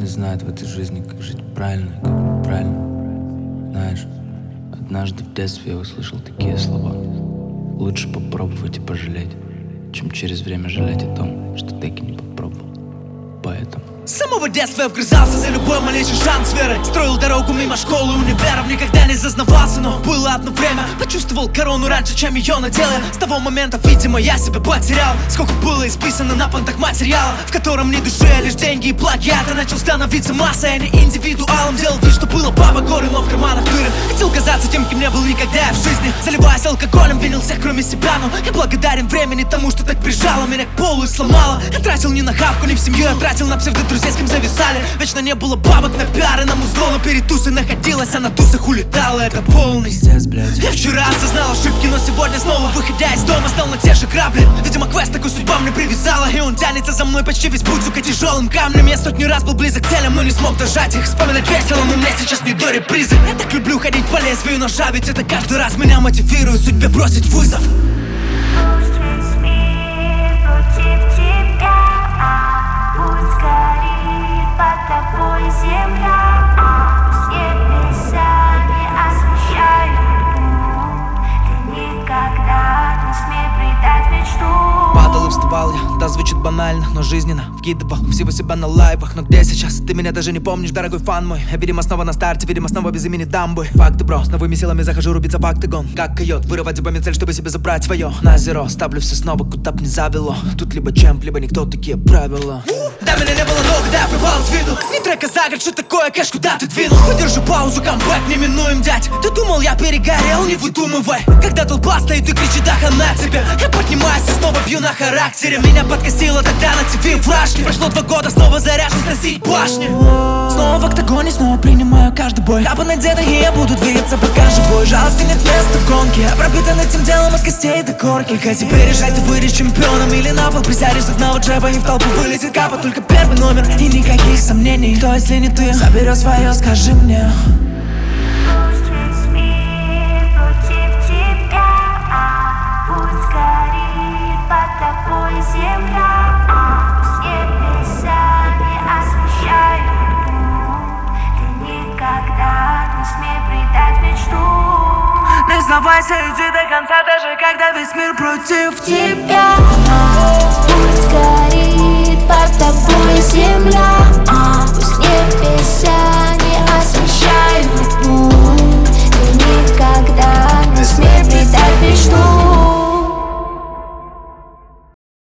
не знает в этой жизни, как жить правильно и как неправильно. Знаешь, однажды в детстве я услышал такие слова: лучше попробовать и пожалеть, чем через время жалеть о том, что так и не попробовал. Поэтому с самого детства я вгрызался за любой малейший шанс веры. Строил дорогу мимо школы, универов, никогда не зазнавался. Но было одно время, почувствовал корону раньше, чем ее надел. С того момента, видимо, я себя потерял. Сколько было исписано на понтах материала, в котором ни души, а лишь деньги и плагиат. Я начал становиться массой, а не индивидуалом. Делал вид, что было баба горы, но в карманах дыры. Хотел казаться тем, кем не был никогда я в жизни. Заливаясь алкоголем, винил всех, кроме себя. Но я благодарен времени тому, что так прижало меня к полу и сломало. Я тратил не на хавку, не в семью, я тратил на псевдодружей, с кем зависали. Вечно не было бабок на пиары, на музло, но перед тусой находилась, а на тусах улетала. Это полный пиздец, блядь. Я вчера осознал ошибки, но сегодня снова, выходя из дома, стал на те же грабли. Видимо, квест такой судьба мне привязала, и он тянется за мной почти весь путь, сука, тяжелым камнем. Я сотни раз был близок к целям, но не смог дожать их. Вспоминать весело, но мне сейчас не до репризы. Я так люблю ходить по лезвию ножа, ведь это каждый раз меня мотивирует судьбе бросить вызов. Пусть весь мир против тебя, пусть горит под тобой земля, пусть небеса не освещают путь, ты никогда не смей предать мечту. Падал и вставал я, да, звучит банально, но жизненно. Вкидывал всего себя на лайвах, но где сейчас? Ты меня даже не помнишь, дорогой фан мой. Я, видимо, снова на старте, видимо, снова без имени дамбы. Факты, бро, с новыми силами захожу рубиться в октагон. Как койот, вырывать зубами цель, чтобы себе забрать свое. На зеро, ставлю все снова, куда б не завело. Тут либо чемп, либо никто, такие правила. Да, меня не было долго, да, я пропал с виду. Не трека за год, что такое, кэш, куда ты двинул? Подержу паузу, камбэк, неминуем, дядь. Ты думал, я перегорел, не выдумывай. Когда толпа стоит и кричит, ах, она тебе. Я поднимаюсь и снова бью на характере. Меня подкосило тогда на ТВ флешки. Прошло 2 года, снова заряжен сносить башни. Снова в октагоне, снова принимаю каждый бой. Капа надета, и я буду двигаться пока живой. Жалости нет места в гонке, я пропитан этим делом от костей до корки. Только теперь решай, ты выйдешь чемпионом или на пол присядешь с одного джеба и в толпу вылезет капа. Только первый номер и никаких сомнений. Кто, если не ты, заберет свое, скажи мне. Пусть весь мир против тебя, пусть горит под тобой земля, пусть небеса не освещают путь, ты никогда не смей предать мечту. Не сдавайся, иди до конца, даже когда весь мир против Тебя